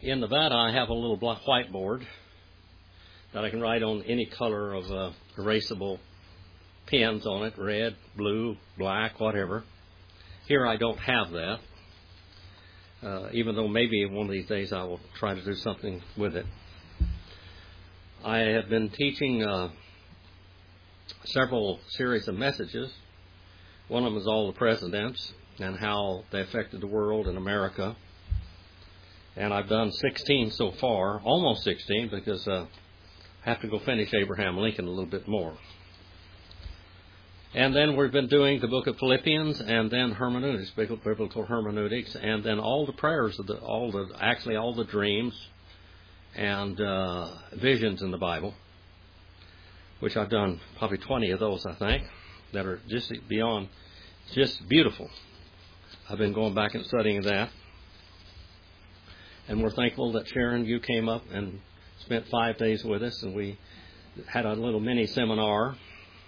In Nevada, I have a little black whiteboard that I can write on any color of erasable pens on it, red, blue, black, whatever. Here I don't have that, even though maybe one of these days I will try to do something with it. I have been teaching several series of messages. One of them is all the presidents and how they affected the world and America. And I've done 16 so far, almost 16, because I have to go finish Abraham Lincoln a little bit more. And then we've been doing the book of Philippians, and then hermeneutics, biblical hermeneutics, and then all the prayers of all the dreams and visions in the Bible, which I've done probably 20 of those, I think, that are just beyond, just beautiful. I've been going back and studying that. And we're thankful that Sharon, you came up and spent 5 days with us, and we had a little mini seminar.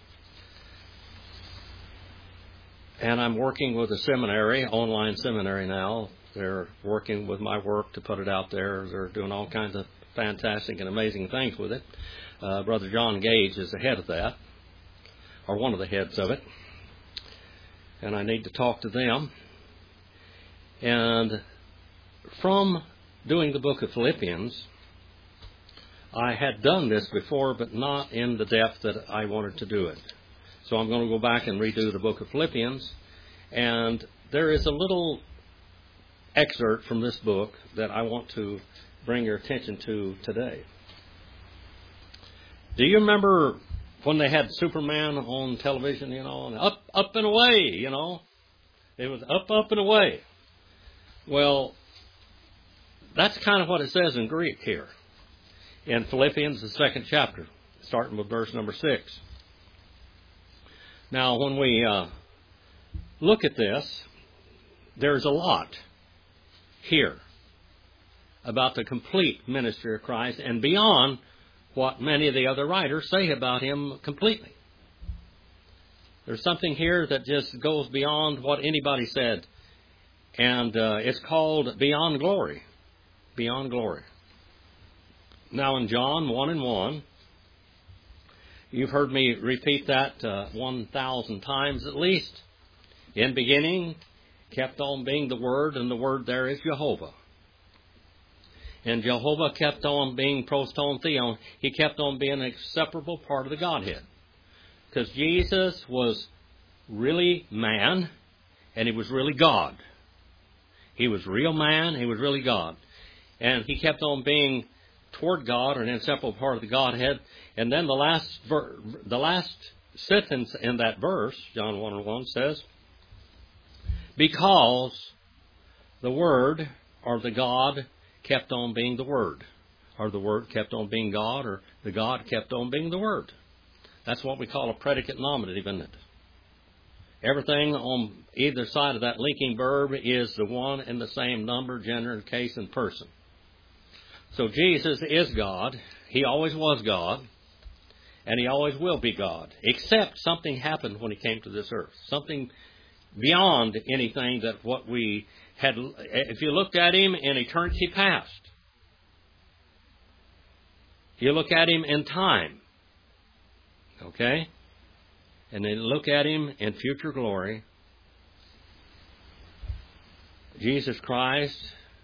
And I'm working with a seminary, online seminary now. They're working with my work to put it out there. They're doing all kinds of fantastic and amazing things with it. Brother John Gage is the head of that, or one of the heads of it. And I need to talk to them. And from doing the book of Philippians, I had done this before, but not in the depth that I wanted to do it. So I'm going to go back and redo the book of Philippians. And there is a little excerpt from this book that I want to bring your attention to today. Do you remember when they had Superman on television, and up and away, It was up and away. Well, that's kind of what it says in Greek here. In Philippians, the 2nd chapter, starting with verse number 6. Now, when we look at this, there's a lot here about the complete ministry of Christ and beyond what many of the other writers say about him completely. There's something here that just goes beyond what anybody said, and it's called Beyond Glory. Beyond Glory. Now in John 1:1, you've heard me repeat that 1,000 times at least. In beginning, kept on being the Word, and the Word there is Jehovah. And Jehovah kept on being proston theon. He kept on being an inseparable part of the Godhead. Because Jesus was really man, and he was really God. He was real man, he was really God. And he kept on being toward God, an inseparable part of the Godhead. And then the last sentence in that verse, John 1:1, says, because the Word, or the God, kept on being the Word. Or the Word kept on being God, or the God kept on being the Word. That's what we call a predicate nominative, isn't it? Everything on either side of that linking verb is the one and the same number, gender, case, and person. So Jesus is God. He always was God. And he always will be God. Except something happened when he came to this earth. Something beyond anything that what we had. If you looked at him in eternity past, you look at him in time. Okay? And then look at him in future glory. Jesus Christ,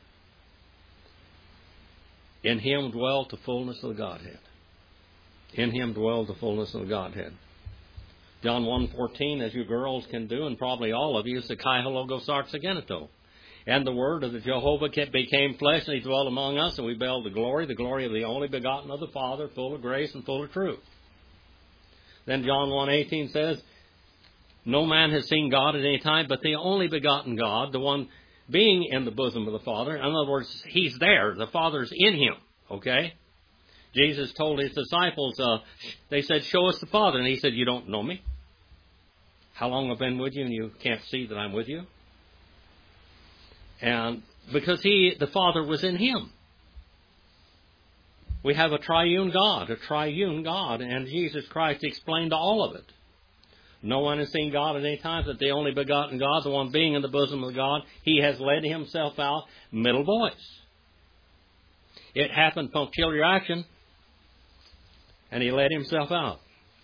in him dwelt the fullness of the Godhead. In him dwelled the fullness of the Godhead. John 1:14, as you girls can do, and probably all of you, is the Kai Logos Arxageneto. And the Word of the Jehovah became flesh, and he dwelt among us, and we beheld the glory of the only begotten of the Father, full of grace and full of truth. Then John 1:18 says, no man has seen God at any time, but the only begotten God, the one being in the bosom of the Father. In other words, he's there. The Father's in him. Okay? Jesus told his disciples, they said, show us the Father. And he said, you don't know me? How long I've been with you and you can't see that I'm with you? And because the Father was in him. We have a triune God, and Jesus Christ explained all of it. No one has seen God at any time, but the only begotten God, the one being in the bosom of God, he has led himself out, middle voice. It happened punctiliar action, and he let himself out.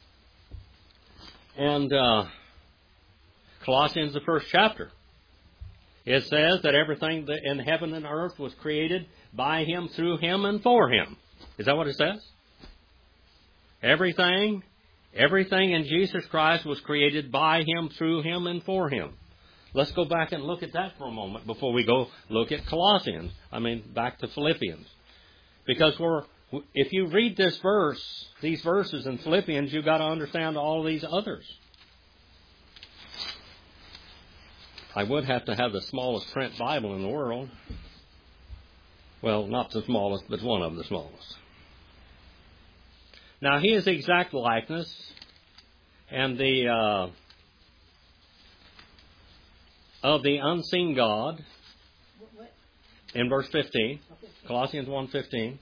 And Colossians, the first chapter, it says that everything in heaven and earth was created by Him, through Him, and for Him. Is that what it says? Everything in Jesus Christ was created by Him, through Him, and for Him. Let's go back and look at that for a moment before we go look at Colossians. Back to Philippians. Because if you read these verses in Philippians, you've got to understand all these others. I would have to have the smallest print Bible in the world. Well, not the smallest, but one of the smallest. Now, He is the exact likeness and of the unseen God. What? In verse 15, Colossians 1:15.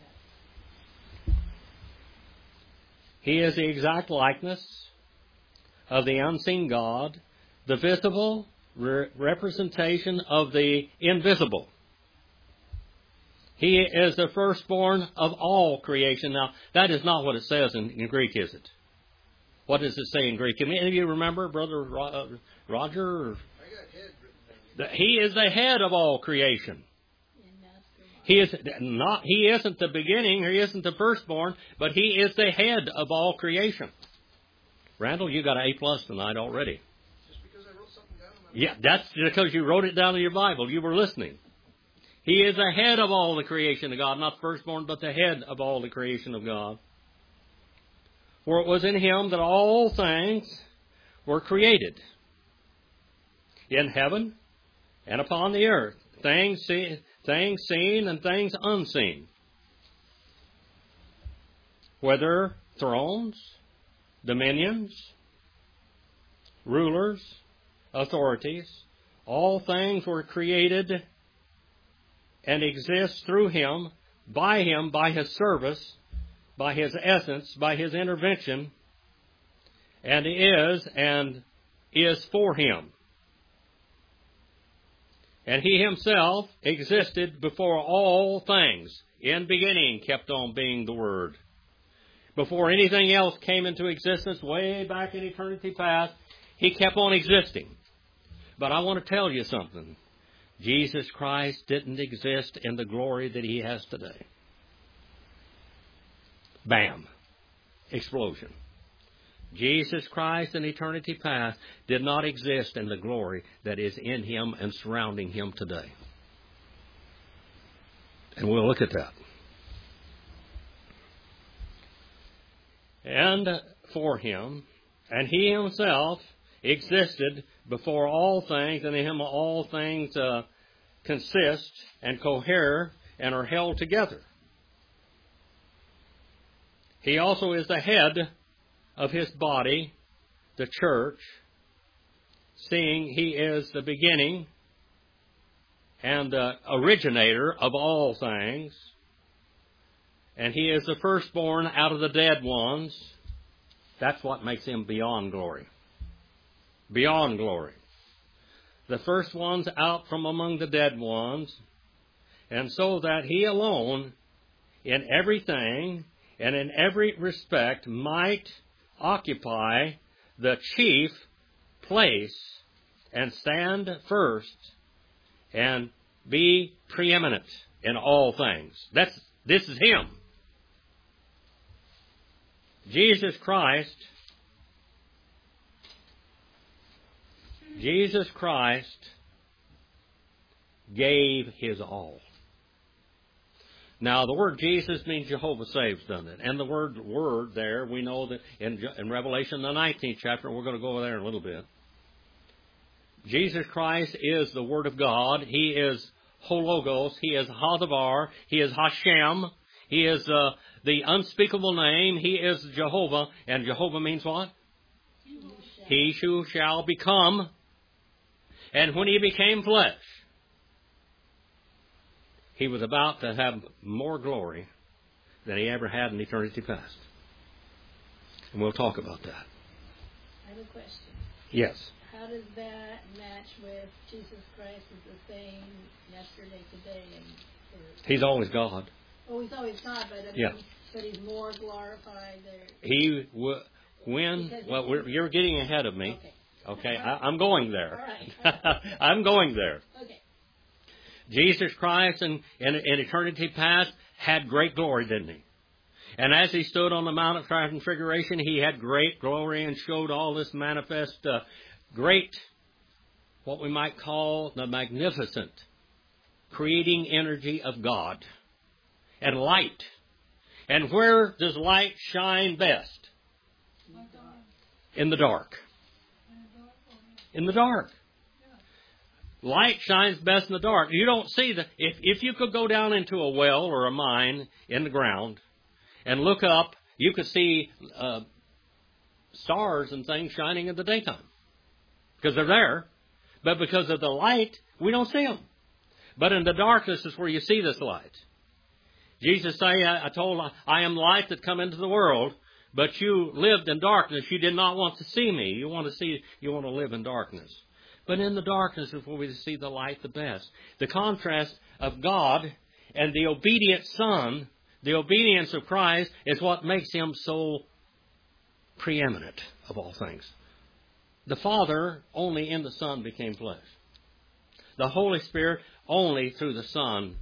He is the exact likeness of the unseen God, the visible representation of the invisible. He is the firstborn of all creation. Now, that is not what it says in Greek, is it? What does it say in Greek? Can any of you remember, Brother Roger? He is the head of all creation. He isn't the beginning, or He isn't the firstborn, but He is the head of all creation. Randall, you got an A+ tonight already. Just because I wrote something down? Yeah, that's because you wrote it down in your Bible. You were listening. He is the head of all the creation of God, not the firstborn, but the head of all the creation of God. For it was in Him that all things were created, in heaven and upon the earth, things seen and things unseen, whether thrones, dominions, rulers, authorities. All things were created and exist through Him, by His service, by His essence, by His intervention, and is for Him. And He Himself existed before all things. In beginning kept on being the Word. Before anything else came into existence, way back in eternity past, He kept on existing. But I want to tell you something. Jesus Christ didn't exist in the glory that He has today. Bam. Explosion. Jesus Christ in eternity past did not exist in the glory that is in Him and surrounding Him today. And we'll look at that. And for Him, and He Himself existed before all things, and in Him all things consist and cohere and are held together. He also is the head of His body, the church, seeing He is the beginning and the originator of all things, and He is the firstborn out of the dead ones. That's what makes Him beyond glory. Beyond glory. The first ones out from among the dead ones, and so that He alone, in everything and in every respect, might occupy the chief place and stand first and be preeminent in all things. This is Him. Jesus Christ gave His all. Now, the word Jesus means Jehovah saves, doesn't it? And the word there, we know that in Revelation, the 19th chapter, we're going to go over there in a little bit. Jesus Christ is the Word of God. He is Hologos. He is Hadavar. He is Hashem. He is the unspeakable name. He is Jehovah. And Jehovah means what? He who shall become. And when He became flesh, He was about to have more glory than He ever had in eternity past. And we'll talk about that. I have a question. Yes. How does that match with Jesus Christ is the same yesterday, today, and forever? He's always God. Oh, he's always God, but I mean, Yeah. but he's more glorified there. You're getting ahead of me. Okay, I'm going there. All right. I'm going there. Okay. Jesus Christ in eternity past had great glory, didn't he? And as he stood on the Mount of Transfiguration, he had great glory and showed all this manifest, great, what we might call the magnificent creating energy of God and light. And where does light shine best? In the dark. In the dark. Light shines best in the dark. You don't see if you could go down into a well or a mine in the ground and look up, you could see stars and things shining in the daytime. Because they're there. But because of the light, we don't see them. But in the darkness is where you see this light. Jesus say, I am light that come into the world, but you lived in darkness. You did not want to see me. You want to live in darkness. But in the darkness is where we see the light the best. The contrast of God and the obedient Son, the obedience of Christ, is what makes him so preeminent of all things. The Father only in the Son became flesh. The Holy Spirit only through the Son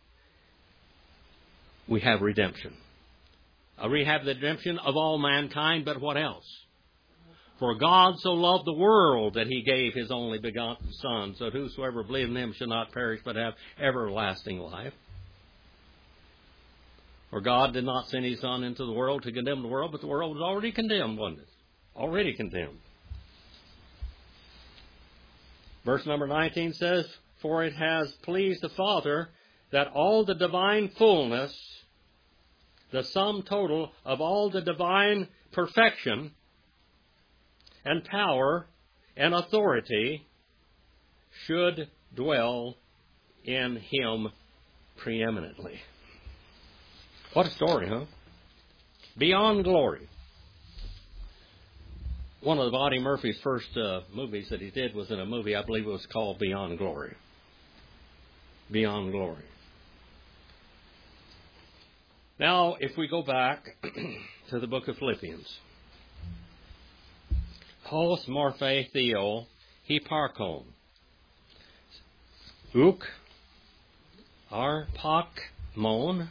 we have redemption. We have the redemption of all mankind, but what else? For God so loved the world that he gave his only begotten Son, so that whosoever believes in him shall not perish but have everlasting life. For God did not send his Son into the world to condemn the world, but the world was already condemned, wasn't it? Already condemned. Verse number 19 says, For it has pleased the Father that all the divine fullness, the sum total of all the divine perfection and power and authority, should dwell in him preeminently. What a story, huh? Beyond glory. One of Audie Murphy's first movies that he did was in a movie, I believe it was called Beyond Glory. Beyond Glory. Now, if we go back to the book of Philippians. Hos morphe theo hyparchon. Uk arpakmon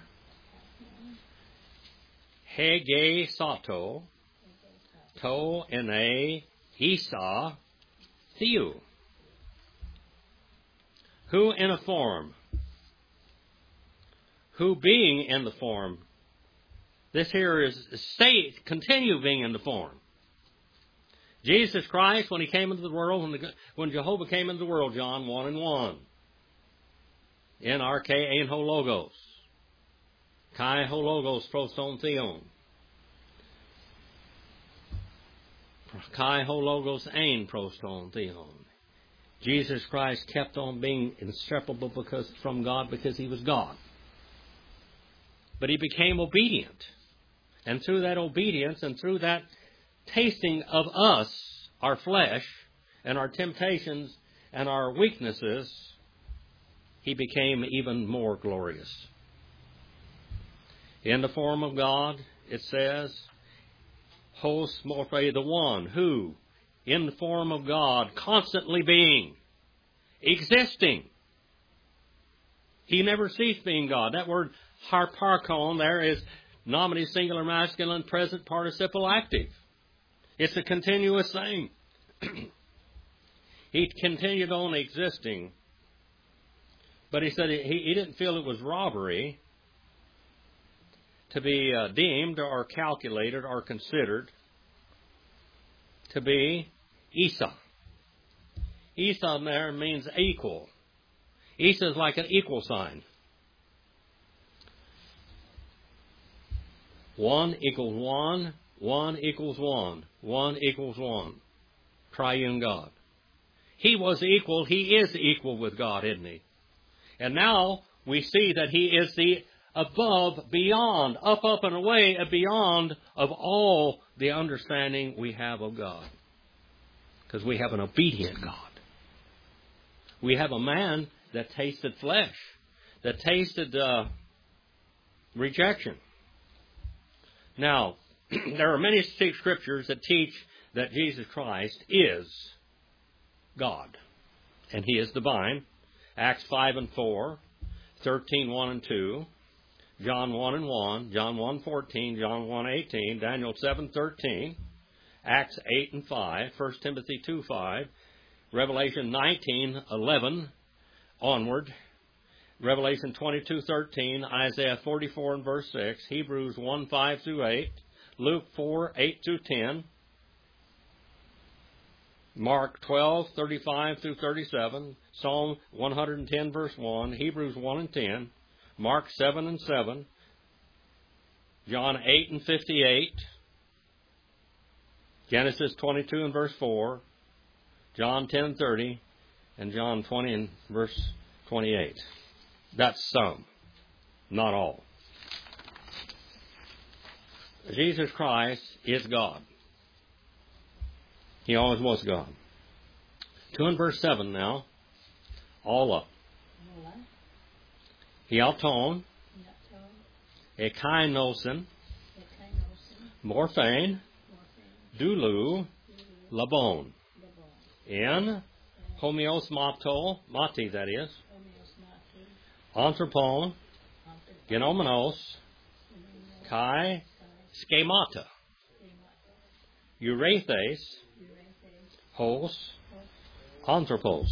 hege sato to ene isa theou. Who in a form? Who being in the form? This here is continue being in the form. Jesus Christ, when he came into the world, when Jehovah came into the world, John 1:1. In arche ein ho logos. Kai ho logos proston theon. Kai ho logos ein proston theon. Jesus Christ kept on being inseparable from God because he was God. But he became obedient. And through that obedience and through that tasting of us, our flesh, and our temptations and our weaknesses, he became even more glorious. In the form of God, it says, Hos morphe, the one who, in the form of God, constantly being, existing. He never ceased being God. That word harparchon there is nominative singular masculine present participle active. It's a continuous thing. He continued on existing. But he said he didn't feel it was robbery to be deemed or calculated or considered to be Isa. Isa there means equal. Isa is like an equal sign. 1 equals 1, 1 equals 1, 1 equals 1. Triune God. He was equal, he is equal with God, isn't he? And now we see that he is the above, beyond, up and away, and beyond of all the understanding we have of God. Because we have an obedient God. We have a man that tasted flesh, that tasted rejection. Now, there are many scriptures that teach that Jesus Christ is God, and He is divine. Acts 5 and 4, 13, 1 and 2, John 1 and 1, John 1, 14, John 1, 18, Daniel 7, 13, Acts 8 and 5, 1 Timothy 2, 5, Revelation 19, 11 onward, Revelation 22, 13, Isaiah 44 and verse 6, Hebrews 1, 5 through 8, Luke 4, 8 through 10, Mark 12, 35 through 37, Psalm 110, verse 1, Hebrews 1 and 10, Mark 7 and 7, John 8 and 58, Genesis 22 and verse 4, John 10 and 30, and John 20 and verse 28. That's some, not all. Jesus Christ is God. He always was God. 2 and verse 7 now. All up. Hiaton, Ekainosin, Morphane, Dulu, Labon. In Homeosmato, Mati that is, Anthropon, Genomenos, Kai, Schemata, Eurathes, Hos, Anthropos.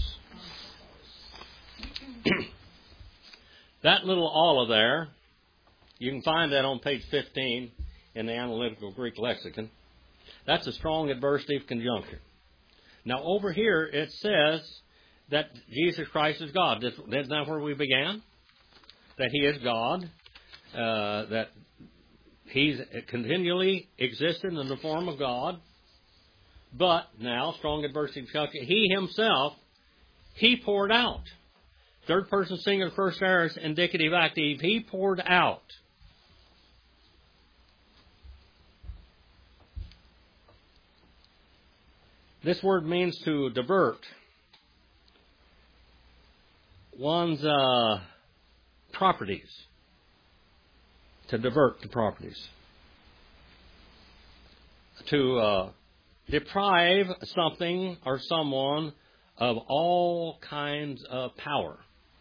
That little alla there, you can find that on page 15 in the Analytical Greek Lexicon. That's a strong adversative conjunction. Now over here it says that Jesus Christ is God. Isn't that where we began? That He is God, that He's continually existed in the form of God. But now, strong adversative conjunction, He Himself, He poured out. Third person singular, first aorist, indicative active. He poured out. This word means to divert one's properties. To divert the properties. To deprive something or someone of all kinds of power.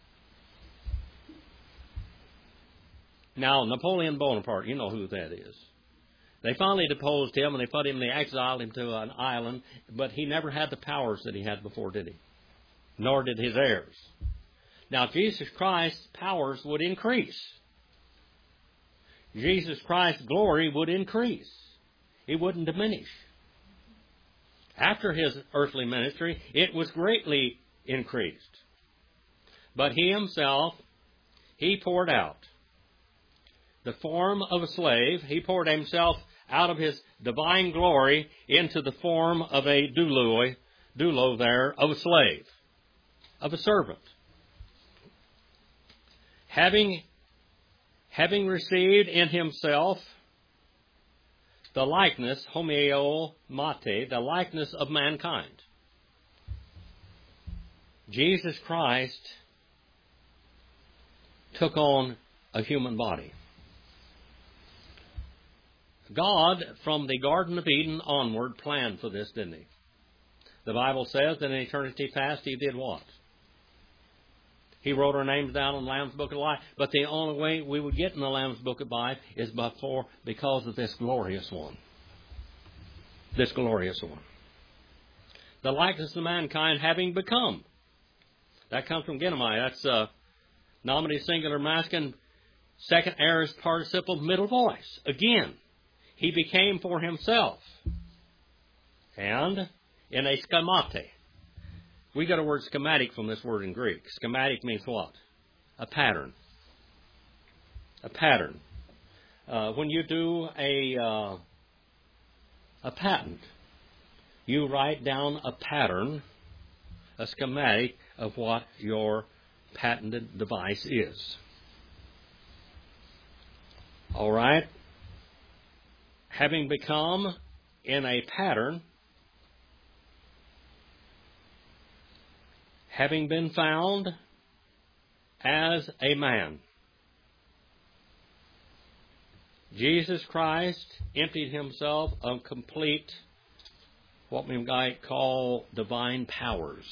Now, Napoleon Bonaparte, you know who that is. They finally deposed him and they put him, they exiled him to an island, but he never had the powers that he had before, did he? Nor did his heirs. Now, Jesus Christ's powers would increase. Jesus Christ's glory would increase. It wouldn't diminish. After His earthly ministry, it was greatly increased. But He Himself, He poured out the form of a slave. He poured Himself out of His divine glory into the form of a doulo there, of a slave, of a servant. Having received in Himself the likeness, homeo mate, the likeness of mankind. Jesus Christ took on a human body. God, from the Garden of Eden onward, planned for this, didn't He? The Bible says that in eternity past He did what? He wrote our names down in the Lamb's Book of Life. But the only way we would get in the Lamb's Book of Life is because of this glorious one. This glorious one. The likeness of mankind having become. That comes from Genomai. That's nominative singular masculine, second aorist participle, middle voice. Again, He became for Himself. And in a schemate. We got a word schematic from this word in Greek. Schematic means what? A pattern. A pattern. When you do a patent, you write down a pattern, a schematic of what your patented device is. All right? Having become in a pattern, having been found as a man. Jesus Christ emptied himself of complete, what we might call divine powers.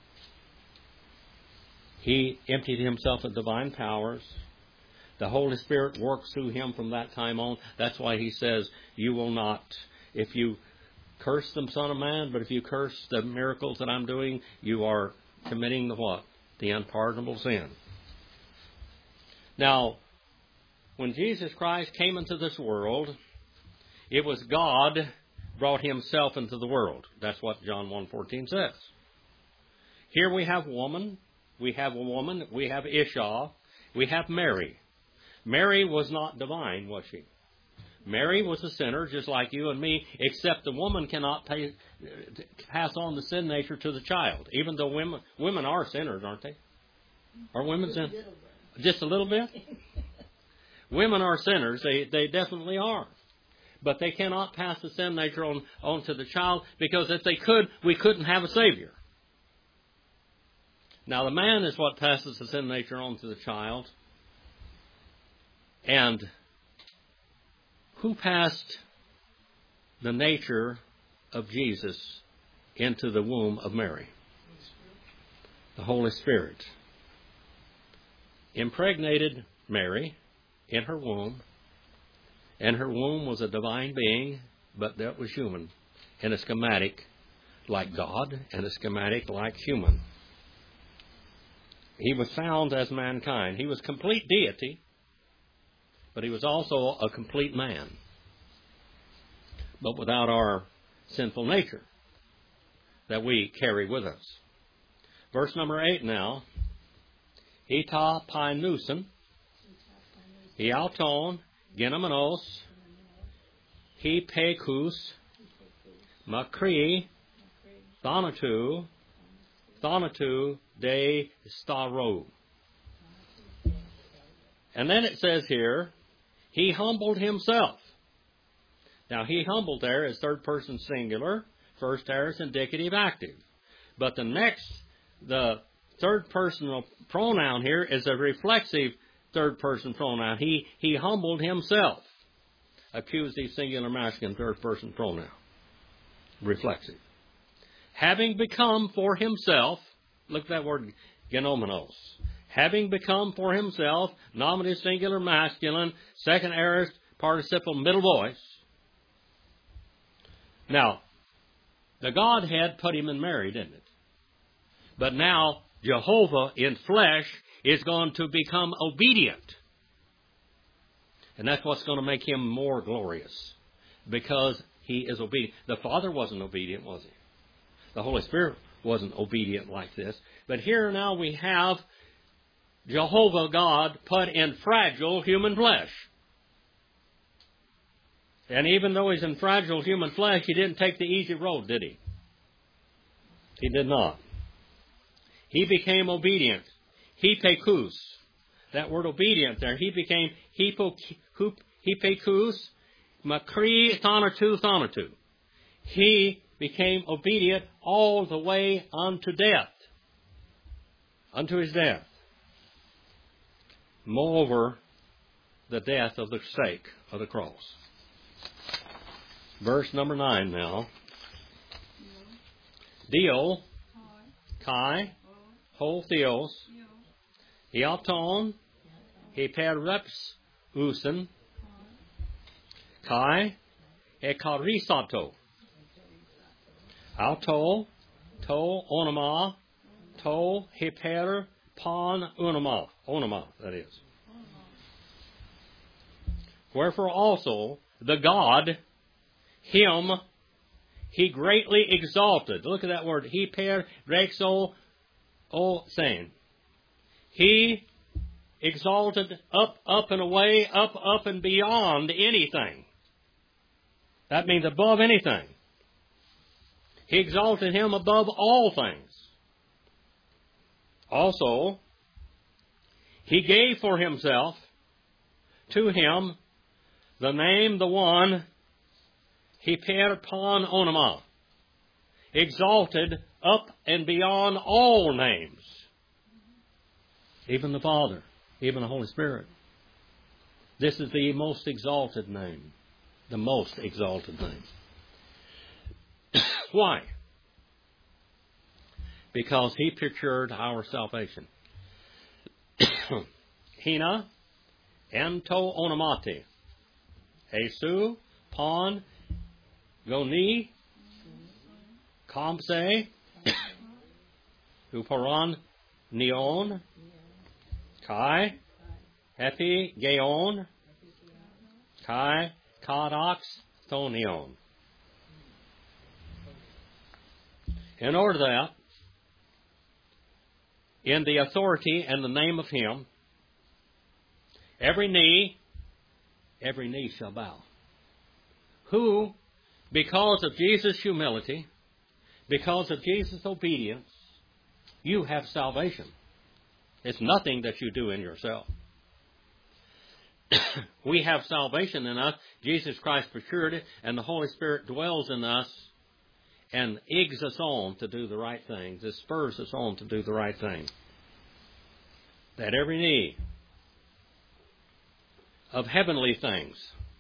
He emptied himself of divine powers. The Holy Spirit works through him from that time on. That's why he says, you will not, if you curse the Son of Man, but if you curse the miracles that I'm doing, you are committing the what? The unpardonable sin. Now, when Jesus Christ came into this world, it was God brought himself into the world. That's what John 1:14 says. Here we have woman, we have Isha, we have Mary. Mary was not divine, was she? Mary was a sinner just like you and me, except the woman cannot pass on the sin nature to the child, even though women are sinners, aren't they? Are women sinners? Just a little bit? Women are sinners. They definitely are. But they cannot pass the sin nature on to the child, because if they could, we couldn't have a Savior. Now, the man is what passes the sin nature on to the child. And who passed the nature of Jesus into the womb of Mary? The Holy Spirit. Impregnated Mary in her womb, and her womb was a divine being, but that was human, in a schematic like God, and a schematic like human. He was found as mankind. He was complete deity, but he was also a complete man, but without our sinful nature that we carry with us. Verse number 8 now. Ita painusen, hiauton, genomenos, he pekus, makri, thonatu de staro. And then it says here, he humbled himself. Now, he humbled there is third person singular, first aorist indicative active. But the third personal pronoun here is a reflexive third person pronoun. He humbled himself. Accusative singular masculine third person pronoun. Reflexive. Having become for himself, look at that word, genomenos. Having become for himself, nominative singular masculine, second aorist participle middle voice. Now, the Godhead put him in Mary, didn't it? But now, Jehovah in flesh is going to become obedient. And that's what's going to make him more glorious, because he is obedient. The Father wasn't obedient, was he? The Holy Spirit wasn't obedient like this. But here now we have Jehovah God put in fragile human flesh. And even though he's in fragile human flesh, he didn't take the easy road, did he? He did not. He became obedient. Hipekus. That word obedient there. He became hipekus, makri thonatu. He became obedient all the way unto death. Unto his death. Moreover, the death of the sake of the cross. Verse number 9 now. Dio, kai, ho theos, hiauton, hypereps usen, kai, ekarisato. Auto, to onoma, to hyper pon onoma. Onoma, that is. Wherefore also the God, him, he greatly exalted. Look at that word. Hyper rexo o sein. He exalted up and away, up and beyond anything. That means above anything. He exalted him above all things. Also, he gave for himself to him the name, the one, hyper pon onoma, exalted up and beyond all names. Even the Father, even the Holy Spirit. This is the most exalted name. The most exalted name. Why? Because he procured our salvation. Hina, ento onamati, Jesu, pon, goni, kamse, uparan, neon, kai, epi, geon, kai, kadox, thonion. In order that, in the authority and the name of Him, every knee shall bow. Who, because of Jesus' humility, because of Jesus' obedience, you have salvation. It's nothing that you do in yourself. We have salvation in us. Jesus Christ procured it, and the Holy Spirit dwells in us and eggs us on to do the right things. It spurs us on to do the right thing. That every knee of heavenly things,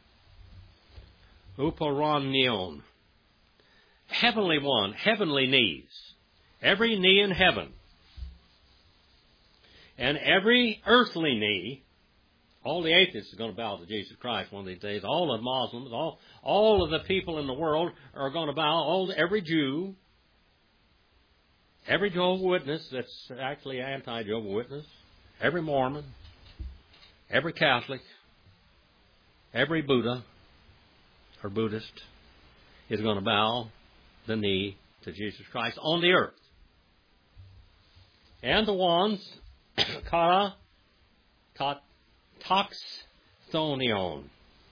uporonion, heavenly one, heavenly knees, every knee in heaven, and every earthly knee, all the atheists are going to bow to Jesus Christ one of these days. All the Muslims, all of the people in the world are going to bow. Every Jew, every Jehovah's Witness that's actually anti-Jehovah's Witness, every Mormon, every Catholic, every Buddha or Buddhist is going to bow the knee to Jesus Christ on the earth. And the ones, toxthonion,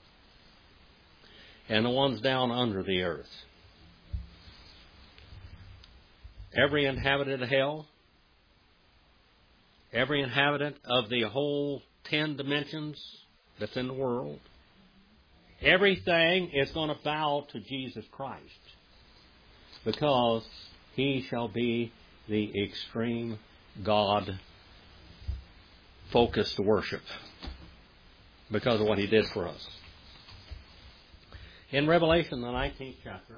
and the ones down under the earth. Every inhabitant of hell, every inhabitant of the whole 10 dimensions that's in the world, everything is going to bow to Jesus Christ, because He shall be the extreme God-focused worship, because of what He did for us. In Revelation, the 19th chapter,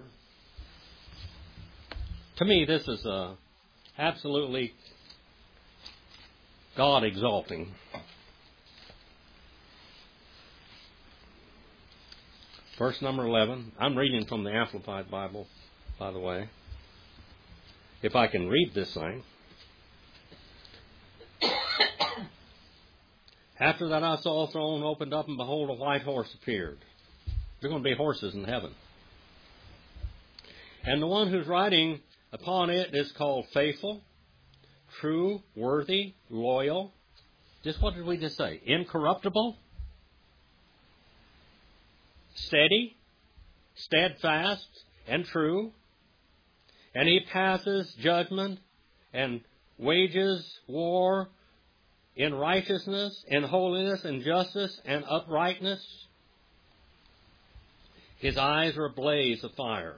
to me this is absolutely God-exalting. Verse number 11. I'm reading from the Amplified Bible, by the way. If I can read this thing. After that I saw a throne opened up, and behold, a white horse appeared. There are going to be horses in heaven. And the one who's riding upon it is called Faithful, True, Worthy, Loyal. Just what did we just say? Incorruptible, Steady, Steadfast, and True. And He passes judgment and wages war in righteousness, in holiness, and justice, and uprightness. His eyes are a blaze of fire.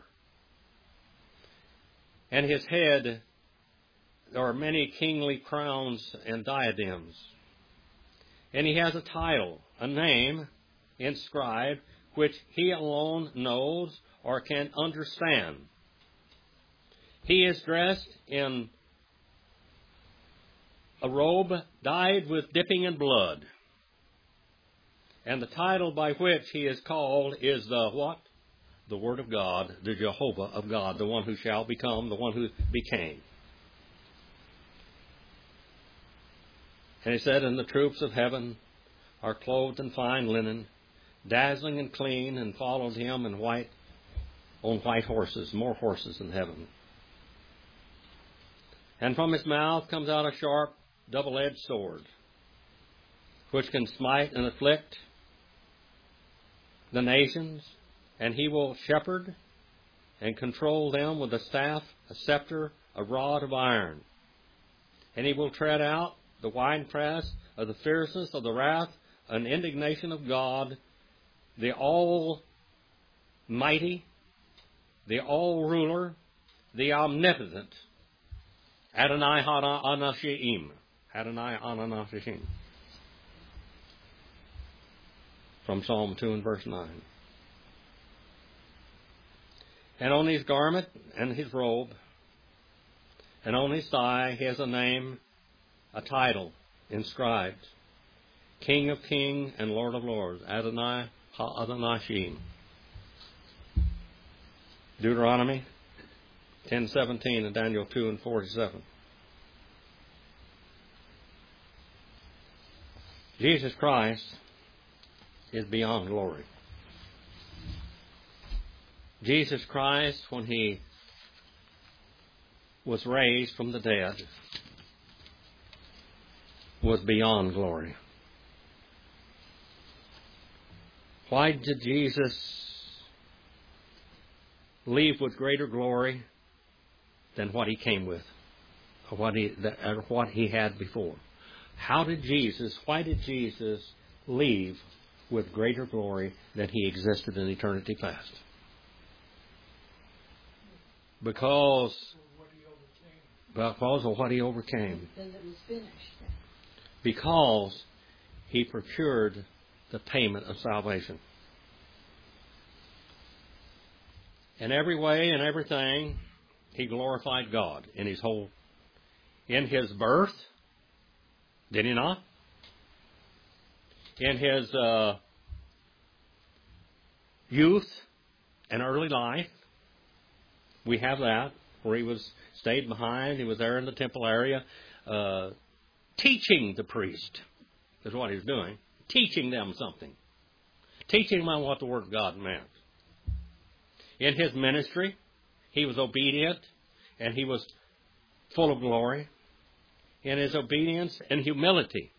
And His head there are many kingly crowns and diadems. And He has a title, a name inscribed, which He alone knows or can understand. He is dressed in a robe dyed with dipping in blood. And the title by which He is called is the what? The Word of God, the Jehovah of God, the one who shall become, the one who became. And He said, and the troops of heaven are clothed in fine linen, dazzling and clean, and followed Him in white, on white horses, more horses in heaven. And from His mouth comes out a sharp, double-edged sword, which can smite and afflict the nations, and He will shepherd and control them with a staff, a scepter, a rod of iron. And He will tread out the winepress of the fierceness of the wrath and indignation of God, the Almighty, the All-Ruler, the Omnipotent, Adonai Hanashim. Adonai Hanashim. from Psalm 2 and verse 9. And on his garment and his robe, and on his thigh, he has a name, a title inscribed, King of Kings and Lord of Lords, Adonai HaAdonai. Deuteronomy 10:17 and Daniel 2 and 47. Jesus Christ is beyond glory. Jesus Christ, when he was raised from the dead, was beyond glory. Why did Jesus leave with greater glory than what he came with, or what he had before? Why did Jesus leave with greater glory than he existed in eternity past? Because of what he overcame. Because it was finished. Because he procured the payment of salvation. In every way and everything, he glorified God in his birth, did he not? In his youth and early life, we have that, where he stayed behind. He was there in the temple area, teaching the priest, is what he was doing, teaching them something, teaching them what the Word of God meant. In his ministry, he was obedient, and he was full of glory. In his obedience and humility,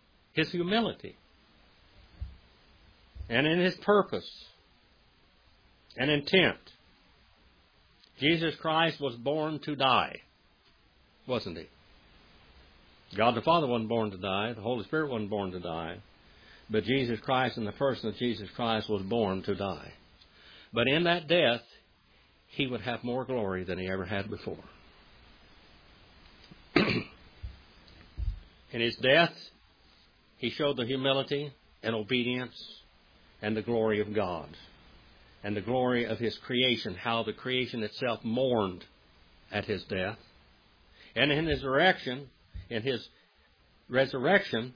and in his purpose and intent. Jesus Christ was born to die, wasn't he? God the Father wasn't born to die. The Holy Spirit wasn't born to die. But Jesus Christ, in the person of Jesus Christ, was born to die. But in that death, he would have more glory than he ever had before. In his death, he showed the humility and obedience and the glory of God and the glory of his creation, how the creation itself mourned at his death. And in his resurrection,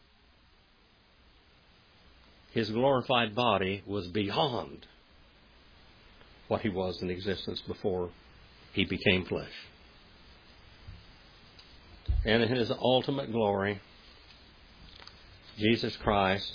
his glorified body was beyond what he was in existence before he became flesh. And in his ultimate glory, Jesus Christ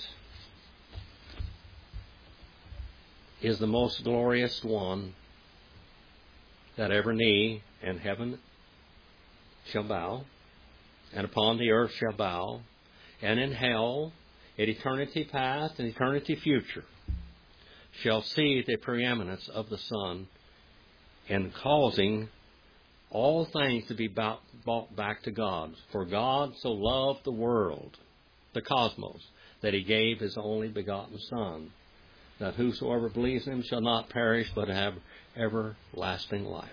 is the most glorious one that every knee in heaven shall bow, and upon the earth shall bow, and in hell, in eternity past and eternity future, shall see the preeminence of the Son in causing all things to be brought back to God. For God so loved the world, the cosmos, that he gave his only begotten Son, that whosoever believes in him shall not perish but have everlasting life.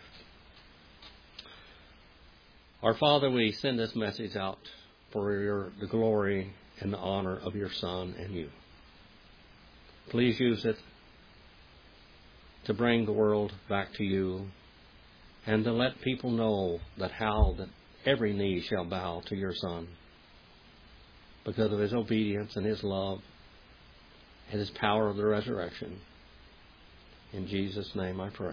Our Father, we send this message out for the glory and the honor of your Son and you. Please use it to bring the world back to you, and to let people know that every knee shall bow to your Son because of his obedience and his love and his power of the resurrection. In Jesus' name I pray.